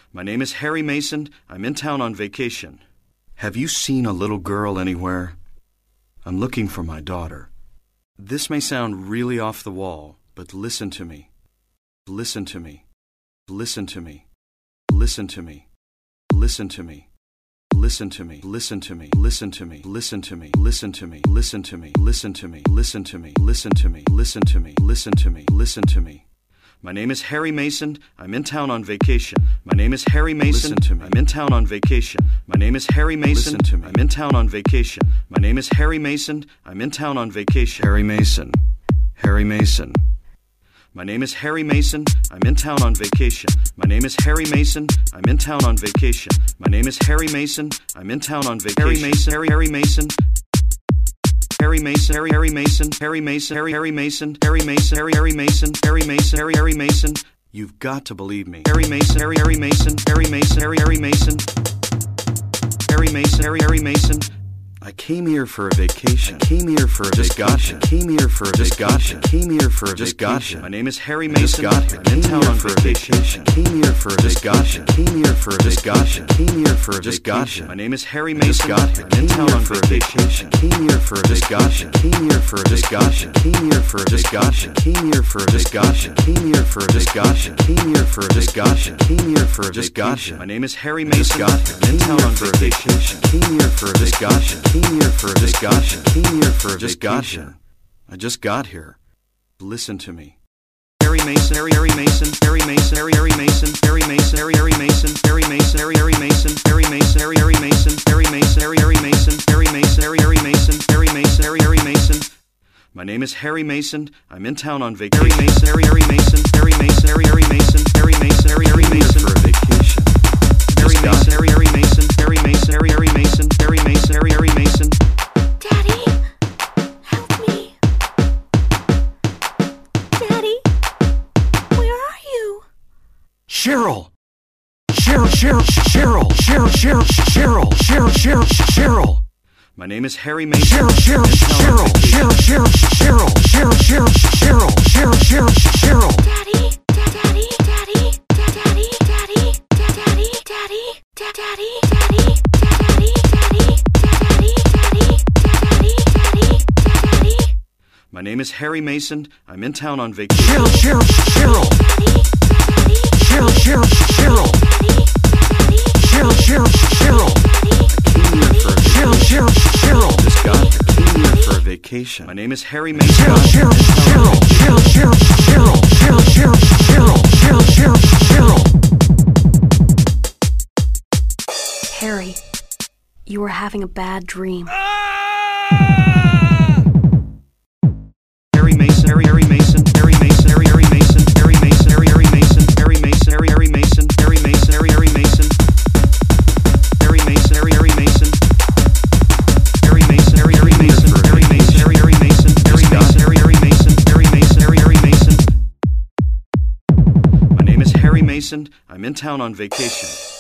My name is Harry Mason. I'm in town on vacation. Have you seen a little girl anywhere? I'm looking for my daughter. This may sound really off the wall, but listen to me. Listen to me. Listen to me. Listen to me. Listen to me. Listen to me. Listen to me. Listen to me. Listen to me. Listen to me. Listen to me. Listen to me. Listen to me. Listen to me. Listen to me. Listen to me. Listen to me. My name is Harry Mason. I'm in town on vacation. My name is Harry Mason. Listen to me. I'm in town on vacation. My name is Harry Mason. Listen to me. I'm in town on vacation. My name is Harry Mason. I'm in town on vacation. Harry Mason. Harry Mason. My name is Harry Mason. I'm in town on vacation. My name is Harry Mason. I'm in town on vacation. My name is Harry Mason. I'm in town on vacation. Harry Mason. Harry Mason. Harry Mason, Harry Mason, Harry Mason, Harry Mason, Harry Mason, Harry Mason, Harry Mason, Harry Mason. You've got to believe me. Harry Mason, Harry Mason, Harry Mason, Harry Mason, Harry Mason, Harry Mason. I came here for a vacation. I came here for a vacation. Came here for a vacation. Came here for a vacation. My name is Harry Mason. I'm in town on vacation. Came here for a vacation. Came here for a vacation. Came here for a vacation. My name is Harry Mason. I'm in town on vacation. Came here for a vacation. Came here for a vacation. Came here for a vacation. Came here for a vacation. Came here for a vacation. Came here for a vacation. Came here for a vacation. My name is Harry Mason. I'm in town on vacation. Came here for a vacation. Came here for a vacation. Came here for a vacation. I just got here. Listen to me. Harry Mason, Harry Mason, Harry Mason, Harry Mason, Harry Mason, Harry Mason, Harry Mason, Harry Mason, Harry Mason, Harry Mason, Harry Mason, Harry Mason, Harry Mason, Harry Mason, Harry Mason, Harry Mason. My name is Harry Mason. I'm in town on vacation. Harry Mason, Harry Mason, Harry Mason, Harry Mason, Harry Mason, Harry Mason for a vacation. Harry Mason, Harry Mason, Harry Mason, Harry Mason, Harry Mason, Harry Mason. Daddy, help me. Daddy, where are you? Cheryl. Cheryl. My name is Harry Mason. Cheryl. My name is Harry Mason. I'm in town on vacation. Cheryl. Just got here. Came here for a vacation. My name is Harry Mason. Harry, you were having a bad dream. Harry Mason, Harry Mason, Harry Mason, Harry Mason, Harry Mason, Harry Mason, Harry Mason, Harry Mason, Harry Mason, Harry Mason, Harry Mason, Harry Mason, Harry Mason, Harry Mason, Harry Mason, Harry Mason, Harry Mason, Harry Mason, Harry Mason, Harry Mason. My name is Harry Mason. I'm in town on vacation.